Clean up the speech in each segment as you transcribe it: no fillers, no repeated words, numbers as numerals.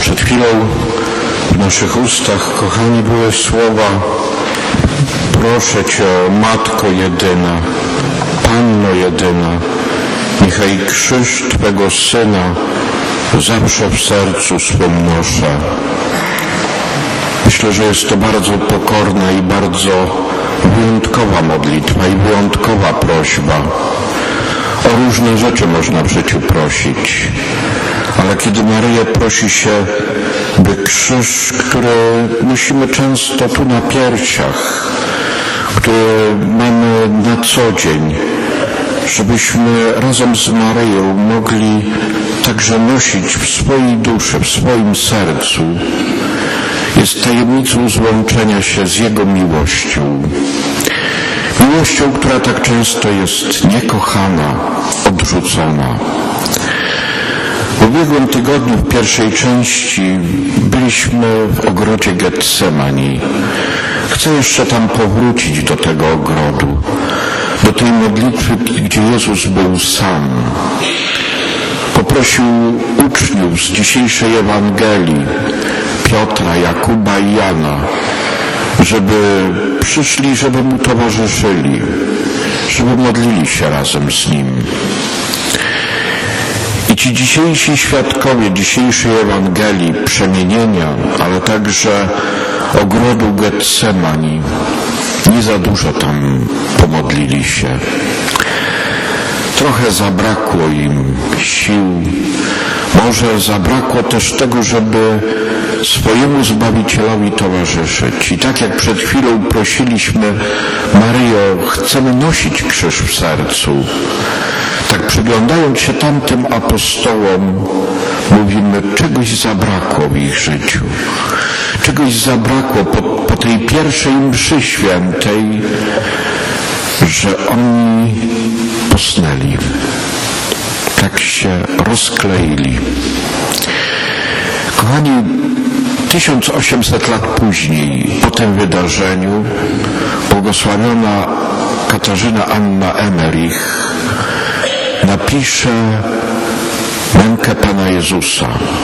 Przed chwilą w naszych ustach, kochani, były słowa: proszę Cię, Matko jedyna, Panno jedyna, niechaj krzyż Twego Syna zawsze w sercu swym noszę. Myślę, że jest to bardzo pokorna i bardzo wyjątkowa modlitwa i wyjątkowa prośba. O różne rzeczy można w życiu prosić, ale kiedy Maryję prosi się, by krzyż, który nosimy często tu na piersiach, który mamy na co dzień, żebyśmy razem z Maryją mogli także nosić w swojej duszy, w swoim sercu, jest tajemnicą złączenia się z Jego miłością. Miłością, która tak często jest niekochana, odrzucona. W ubiegłym tygodniu, w pierwszej części, byliśmy w ogrodzie Getsemani. Chcę jeszcze tam powrócić do tego ogrodu, do tej modlitwy, gdzie Jezus był sam. Poprosił uczniów z dzisiejszej Ewangelii, Piotra, Jakuba i Jana, żeby przyszli, żeby Mu towarzyszyli, żeby modlili się razem z Nim. I ci dzisiejsi świadkowie dzisiejszej Ewangelii, przemienienia, ale także ogrodu Getsemani, nie za dużo tam pomodlili się. Trochę zabrakło im sił, może zabrakło też tego, żeby swojemu Zbawicielowi towarzyszyć. I tak jak przed chwilą prosiliśmy: Maryjo, chcemy nosić krzyż w sercu, tak przyglądając się tamtym apostołom, mówimy, czegoś zabrakło w ich życiu. Czegoś zabrakło po tej pierwszej mszy świętej, że oni posnęli. Tak się rozkleili. Kochani, 1800 lat później, po tym wydarzeniu, błogosławiona Katarzyna Anna Emmerich napisze mękę Pana Jezusa.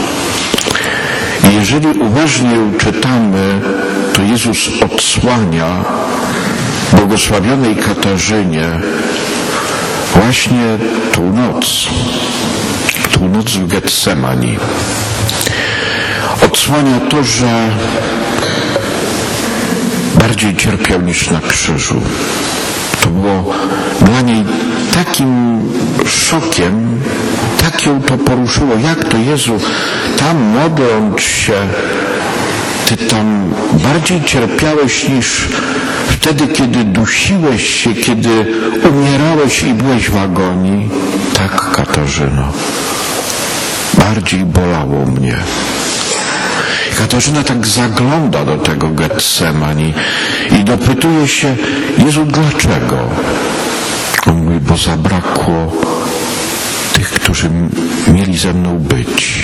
I jeżeli uważnie ją czytamy, to Jezus odsłania błogosławionej Katarzynie właśnie tą noc w Getsemani. Odsłania to, że bardziej cierpiał niż na krzyżu. To było dla niej takim szokiem, tak ją to poruszyło. Jak to, Jezu, tam modląc się, Ty tam bardziej cierpiałeś niż wtedy, kiedy dusiłeś się, kiedy umierałeś i byłeś w agonii? Tak, Katarzyno, bardziej bolało mnie. Katarzyna tak zagląda do tego Getsemani i dopytuje się: Jezu, dlaczego? On mówi: bo zabrakło tych, którzy mieli ze mną być.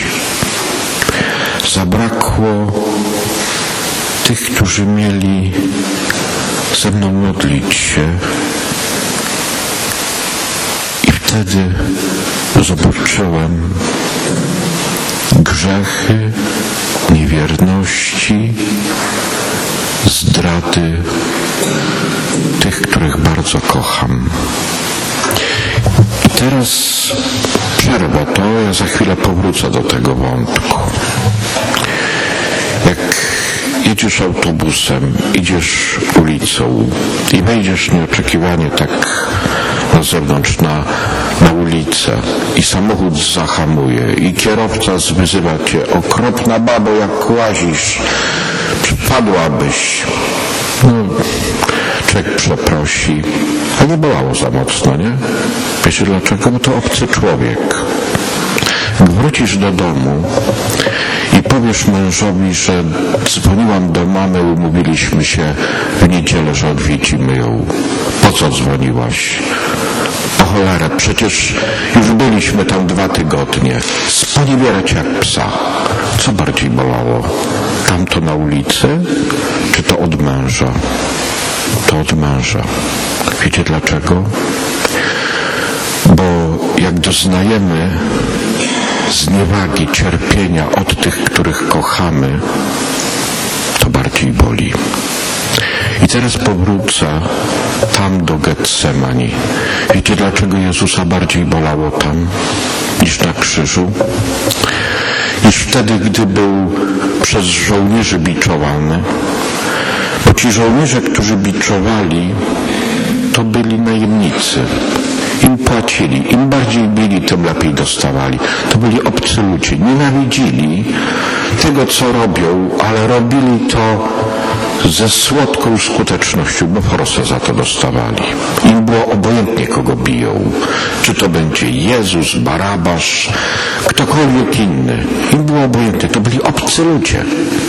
Zabrakło tych, którzy mieli ze mną modlić się. I wtedy zobaczyłem grzechy, niewierności, zdrady tych, których bardzo kocham. I teraz przerwę to, ja za chwilę powrócę do tego wątku. Jak jedziesz autobusem, idziesz ulicą i wejdziesz nieoczekiwanie tak na zewnątrz, na ulicę, i samochód zahamuje i kierowca wyzywa cię: okropna babo, jak łazisz, wpadłabyś. Człowiek przeprosi, a nie bolało za mocno, nie? Wiecie dlaczego? Bo to obcy człowiek. Jak wrócisz do domu i powiesz mężowi, że dzwoniłam do mamy, umówiliśmy się w niedzielę, że odwiedzimy ją. Po co dzwoniłaś? O cholerę, przecież już byliśmy tam 2 tygodnie. Sponiewierać jak psa. Co bardziej bolało? Tamto na ulicy, czy to od męża? To od męża. Wiecie dlaczego? Bo jak doznajemy zniewagi, cierpienia od tych, których kochamy, kochamy, to bardziej boli. I teraz powrócę tam do Getsemani. Wiecie, dlaczego Jezusa bardziej bolało tam niż na krzyżu? Niż wtedy, gdy był przez żołnierzy biczowany. Bo ci żołnierze, którzy biczowali, to byli najemnicy. Im płacili, im bardziej bili, tym lepiej dostawali. To byli obcy ludzie. Nienawidzili tego, co robią, ale robili to ze słodką skutecznością, bo forsę za to dostawali. Im było obojętnie, kogo biją. Czy to będzie Jezus, Barabasz, ktokolwiek inny. Im było obojętnie. To byli obcy ludzie.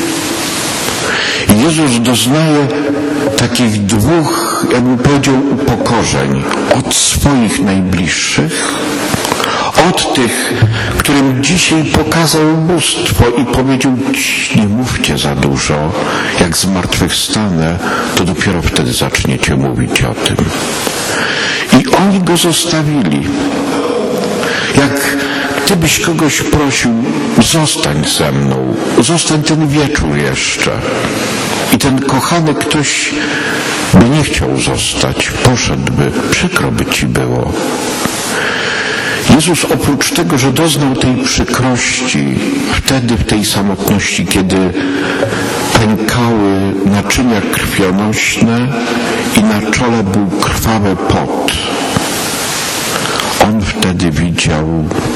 I Jezus doznaje takich dwóch, jakbym powiedział, upokorzeń. Od swoich najbliższych, od tych, którym dzisiaj pokazał bóstwo i powiedział: nie mówcie za dużo, jak zmartwychwstanę, to dopiero wtedy zaczniecie mówić o tym. I oni go zostawili. Jak gdybyś kogoś prosił: zostań ze mną, zostań ten wieczór jeszcze. I ten kochany ktoś by nie chciał zostać, poszedłby, przykro by ci było. Jezus oprócz tego, że doznał tej przykrości wtedy w tej samotności, kiedy pękały naczynia krwionośne i na czole był krwawy pot, on wtedy widział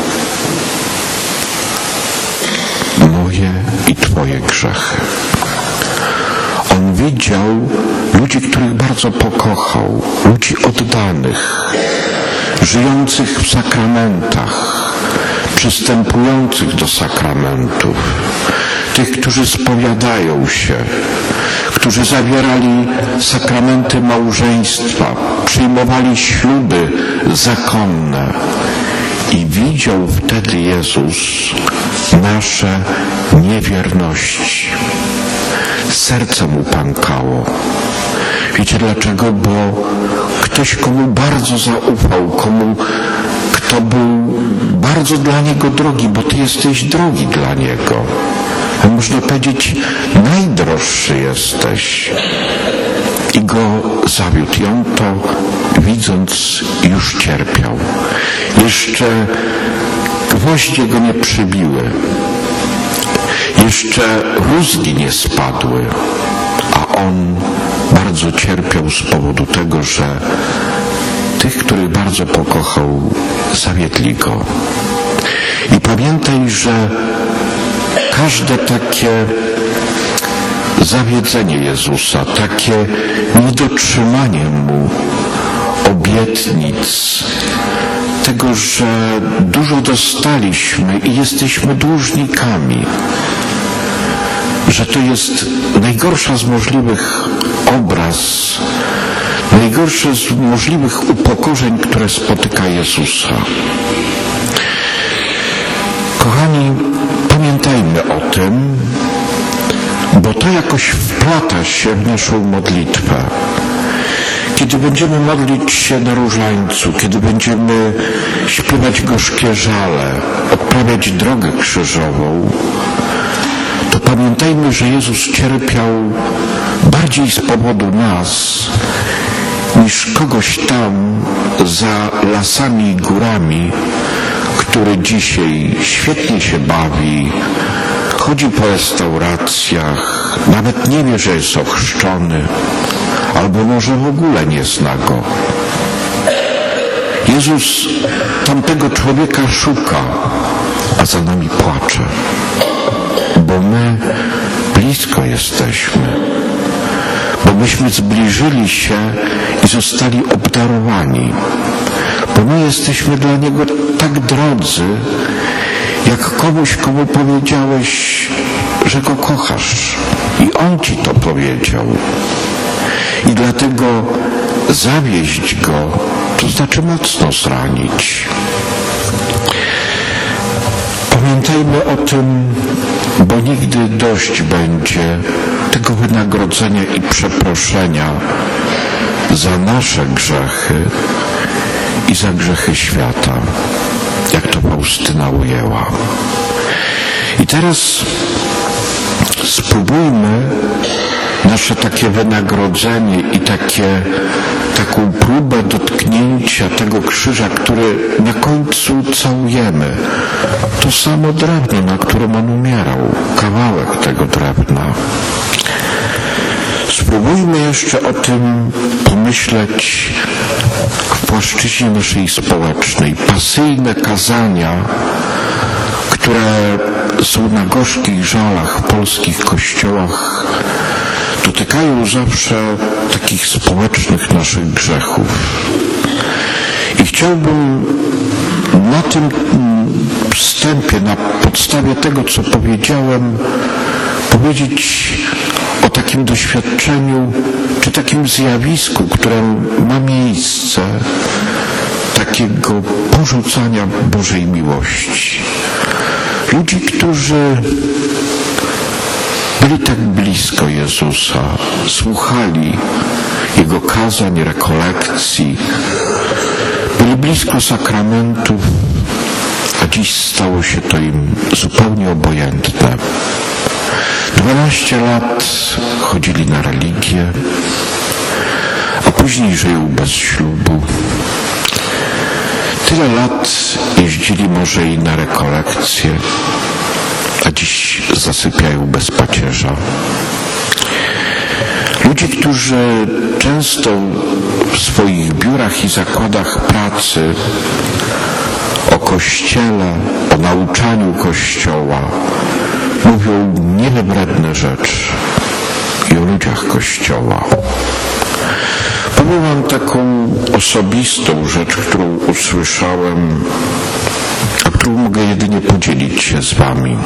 moje i Twoje grzechy. On widział ludzi, których bardzo pokochał, ludzi oddanych, żyjących w sakramentach, przystępujących do sakramentów, tych, którzy spowiadają się, którzy zawierali sakramenty małżeństwa, przyjmowali śluby zakonne. I widział wtedy Jezus nasze niewierności. Serce mu pękało. Wiecie dlaczego? Bo ktoś, komu bardzo zaufał, kto był bardzo dla niego drogi, bo ty jesteś drogi dla niego. A można powiedzieć, najdroższy jesteś. I go zawiódł. I on to, widząc, już cierpiał. Jeszcze gwoździe go nie przybiły. Jeszcze rózgi nie spadły, a on bardzo cierpiał z powodu tego, że tych, których bardzo pokochał, zawiedli go. I pamiętaj, że każde takie zawiedzenie Jezusa, takie niedotrzymanie Mu obietnic, tego, że dużo dostaliśmy i jesteśmy dłużnikami, że to jest najgorsza z możliwych obraz, najgorsze z możliwych upokorzeń, które spotyka Jezusa. Kochani, pamiętajmy o tym, bo to jakoś wplata się w naszą modlitwę. Kiedy będziemy modlić się na różańcu, kiedy będziemy śpiewać gorzkie żale, odprawiać drogę krzyżową, to pamiętajmy, że Jezus cierpiał bardziej z powodu nas, niż kogoś tam za lasami i górami, który dzisiaj świetnie się bawi, chodzi po restauracjach, nawet nie wie, że jest ochrzczony, albo może w ogóle nie zna go. Jezus tamtego człowieka szuka, a za nami płacze, bo my blisko jesteśmy, bo myśmy zbliżyli się i zostali obdarowani, bo my jesteśmy dla Niego tak drodzy, jak komuś, komu powiedziałeś, że Go kochasz i On Ci to powiedział. I dlatego zawieść Go, to znaczy mocno zranić. Pamiętajmy o tym, bo nigdy dość będzie tego wynagrodzenia i przeproszenia za nasze grzechy i za grzechy świata, jak to Faustyna ujęła. I teraz spróbujmy nasze takie wynagrodzenie i taką próbę dotknięcia tego krzyża, który na końcu całujemy. To samo drewno, na którym on umierał, kawałek tego drewna. Spróbujmy jeszcze o tym pomyśleć w płaszczyźnie naszej społecznej. Pasyjne kazania, które są na gorzkich żalach w polskich kościołach, dotykają zawsze takich społecznych naszych grzechów. I chciałbym na tym wstępie, na podstawie tego, co powiedziałem, powiedzieć o takim doświadczeniu, czy takim zjawisku, które ma miejsce, takiego porzucania Bożej miłości. Ludzi, którzy byli tak blisko Jezusa, słuchali Jego kazań, rekolekcji, byli blisko sakramentów, a dziś stało się to im zupełnie obojętne. 12 lat chodzili na religię, a później żyją bez ślubu. Tyle lat jeździli może i na rekolekcje, a dziś zasypiają bez pacierza. Ludzie, którzy często w swoich biurach i zakładach pracy o Kościele, o nauczaniu Kościoła mówią niewybredne rzeczy i o ludziach Kościoła. Powiem wam taką osobistą rzecz, którą usłyszałem, a którą mogę jedynie podzielić się z wami.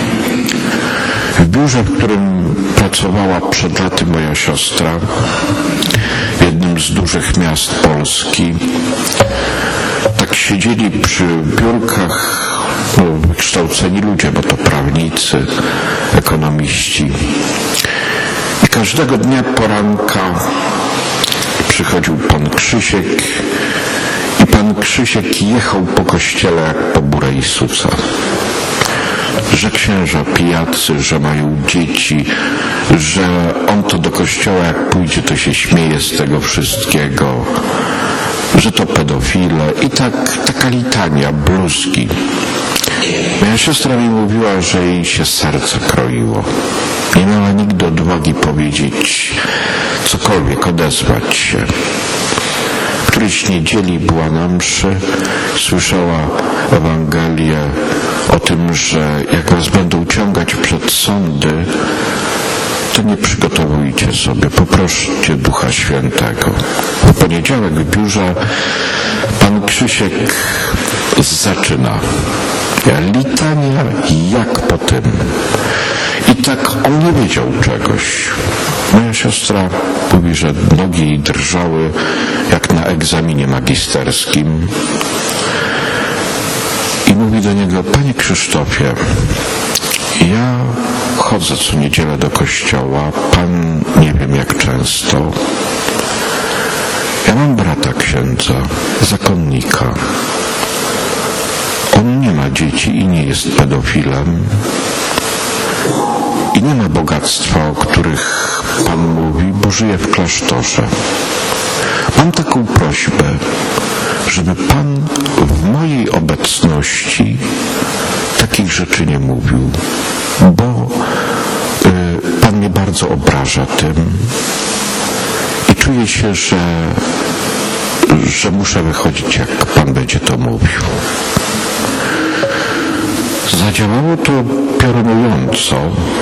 W biurze, w którym pracowała przed laty moja siostra, w jednym z dużych miast Polski, tak siedzieli przy biurkach wykształceni ludzie, bo to prawnicy, ekonomiści. I każdego dnia poranka przychodził pan Krzysiek i pan Krzysiek jechał po kościele jak po burej suca. Że księża pijacy, że mają dzieci, że on to do kościoła jak pójdzie, to się śmieje z tego wszystkiego, że to pedofile i taka litania, bluzgi. Moja siostra mi mówiła, że jej się serce kroiło. Nie miała nigdy odwagi powiedzieć cokolwiek, odezwać się. Którejś niedzieli była na mszy, słyszała Ewangelię o tym, że jak was będą ciągać przed sądy, to nie przygotowujcie sobie, poproście Ducha Świętego. W poniedziałek w biurze pan Krzysiek zaczyna. Litania jak po tym. I tak on nie wiedział czegoś. Moja siostra mówi, że nogi jej drżały jak na egzaminie magisterskim. I mówi do niego: panie Krzysztofie, ja chodzę co niedzielę do kościoła, pan nie wiem jak często. Ja mam brata księdza, zakonnika. On nie ma dzieci i nie jest pedofilem. I nie ma bogactwa, o których pan mówi, bo żyje w klasztorze. Mam taką prośbę, żeby pan w mojej obecności takich rzeczy nie mówił, bo pan mnie bardzo obraża tym i czuję się, że muszę wychodzić, jak pan będzie to mówił. Zadziałało to piorunująco,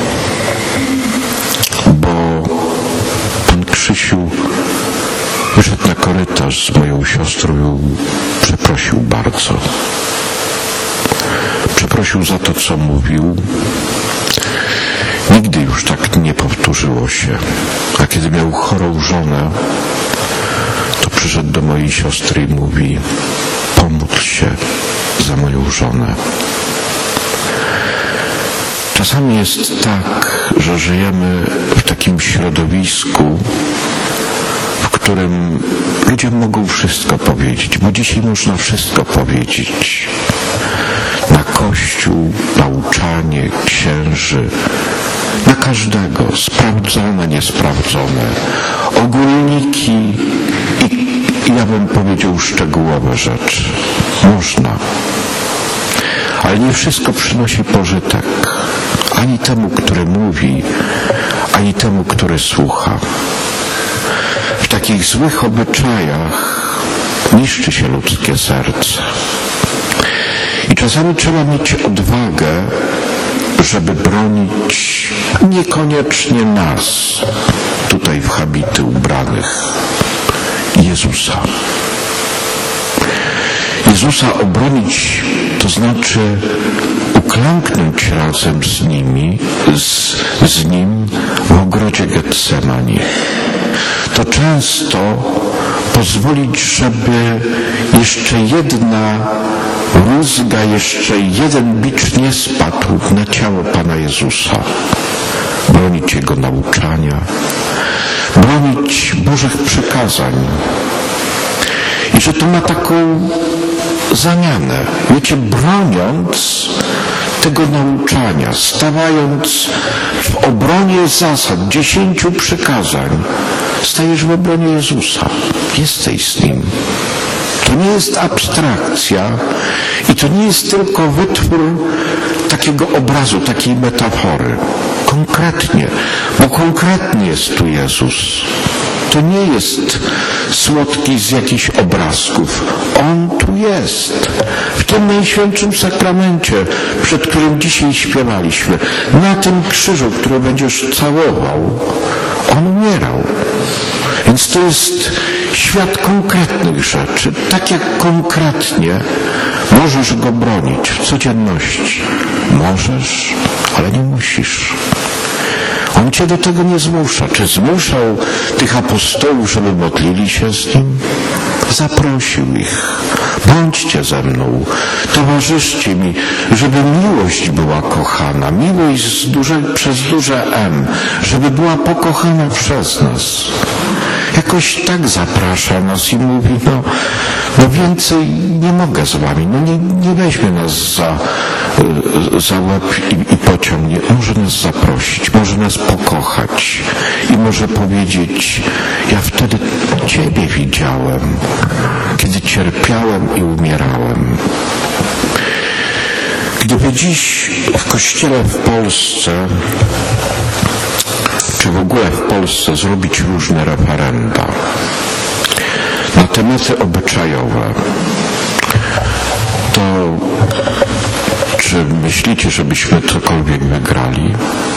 bo pan Krzysiu wyszedł na korytarz z moją siostrą i ją przeprosił bardzo. Przeprosił za to, co mówił. Nigdy już tak nie powtórzyło się. A kiedy miał chorą żonę, to przyszedł do mojej siostry i mówi: pomódl się za moją żonę. Czasami jest tak, że żyjemy w takim środowisku, w którym ludzie mogą wszystko powiedzieć, bo dzisiaj można wszystko powiedzieć. Na Kościół, nauczanie, księży, na każdego, sprawdzone, niesprawdzone, ogólniki i ja bym powiedział szczegółowe rzeczy. Można. Ale nie wszystko przynosi pożytek. Ani temu, który mówi, ani temu, który słucha. W takich złych obyczajach niszczy się ludzkie serce. I czasami trzeba mieć odwagę, żeby bronić niekoniecznie nas, tutaj w habity ubranych, Jezusa. Jezusa obronić, to znaczy uklęknąć razem z Nim w ogrodzie Getsemani. To często pozwolić, żeby jeszcze jedna rózga, jeszcze jeden bicz nie spadł na ciało Pana Jezusa. Bronić Jego nauczania, bronić Bożych przykazań. I że to ma taką zamianę. Wiecie, broniąc tego nauczania, stawając w obronie zasad, 10 przykazań, stajesz w obronie Jezusa. Jesteś z Nim. To nie jest abstrakcja i to nie jest tylko wytwór takiego obrazu, takiej metafory. Konkretnie, bo konkretnie jest tu Jezus. To nie jest słodki z jakichś obrazków. On tu jest. W tym Najświętszym Sakramencie, przed którym dzisiaj śpiewaliśmy. Na tym krzyżu, który będziesz całował, On umierał. Więc to jest świat konkretnych rzeczy. Tak jak konkretnie możesz Go bronić w codzienności. Możesz, ale nie musisz. On Cię do tego nie zmusza. Czy zmuszał tych apostołów, żeby modlili się z Nim? Zaprosił ich. Bądźcie ze mną, towarzyszcie mi, żeby miłość była kochana. Miłość przez duże M, żeby była pokochana przez nas. Jakoś tak zaprasza nas i mówi, no więcej nie mogę z wami, nie weźmie nas za łeb i pociągnie. Może nas zaprosić, może nas pokochać i może powiedzieć, ja wtedy Ciebie widziałem, kiedy cierpiałem i umierałem. Gdyby dziś w Kościele w Polsce, czy w ogóle w Polsce zrobić różne referenda na tematy obyczajowe, to czy myślicie, żebyśmy cokolwiek wygrali?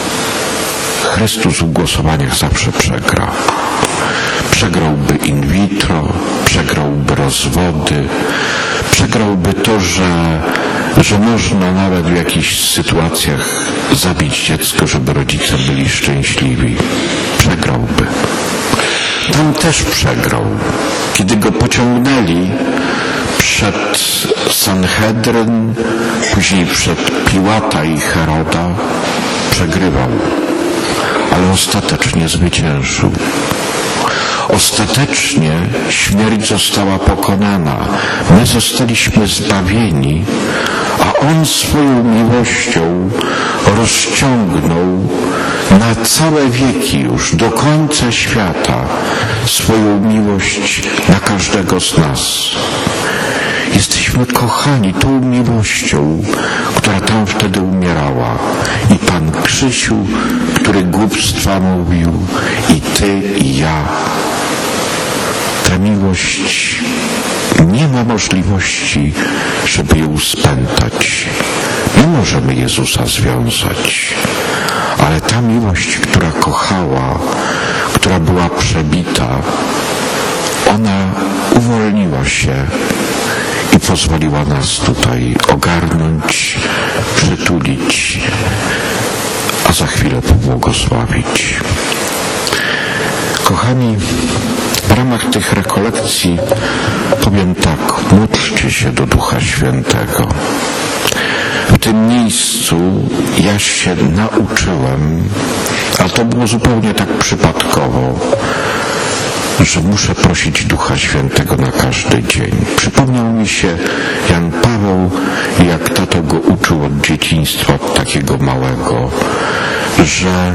Chrystus w głosowaniach zawsze przegra. Przegrałby in vitro, przegrałby rozwody, przegrałby to, że można nawet w jakichś sytuacjach zabić dziecko, żeby rodzice byli szczęśliwi. Przegrałby. Tam też przegrał. Kiedy go pociągnęli przed Sanhedryn, później przed Piłata i Heroda, przegrywał. Ale ostatecznie zwyciężył. Ostatecznie śmierć została pokonana. My zostaliśmy zbawieni, a On swoją miłością rozciągnął na całe wieki już, do końca świata, swoją miłość na każdego z nas. Jesteśmy kochani tą miłością, która tam wtedy umierała. I Pan Krzysiu, który głupstwa mówił, i Ty, i ja. Ta miłość nie ma możliwości, żeby ją spętać. Nie możemy Jezusa związać. Ale ta miłość, która kochała, która była przebita, ona uwolniła się i pozwoliła nas tutaj ogarnąć, przytulić, a za chwilę pobłogosławić. Kochani, w ramach tych rekolekcji powiem tak, módlcie się do Ducha Świętego. W tym miejscu ja się nauczyłem, a to było zupełnie tak przypadkowo, że muszę prosić Ducha Świętego na każdy dzień. Przypomniał mi się Jan Paweł, jak tato go uczył od dzieciństwa, takiego małego, że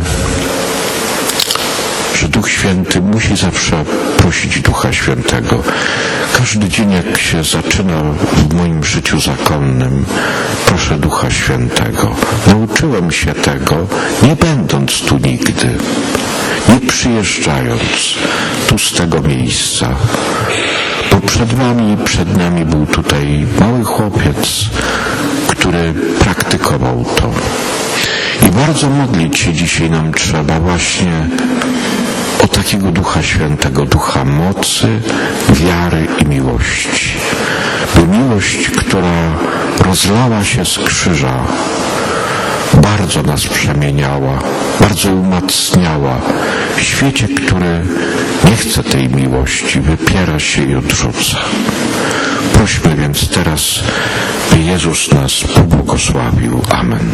Duch Święty musi zawsze prosić Ducha Świętego. Każdy dzień, jak się zaczyna w moim życiu zakonnym, proszę Ducha Świętego. Nauczyłem się tego, nie będąc tu nigdy, nie przyjeżdżając tu z tego miejsca. Bo przed nami był tutaj mały chłopiec, który praktykował to. I bardzo modlić się dzisiaj nam trzeba właśnie o takiego Ducha Świętego, Ducha mocy, wiary i miłości. Bo miłość, która rozlała się z krzyża, bardzo nas przemieniała, bardzo umacniała w świecie, który nie chce tej miłości, wypiera się i odrzuca. Prośmy więc teraz, by Jezus nas pobłogosławił. Amen.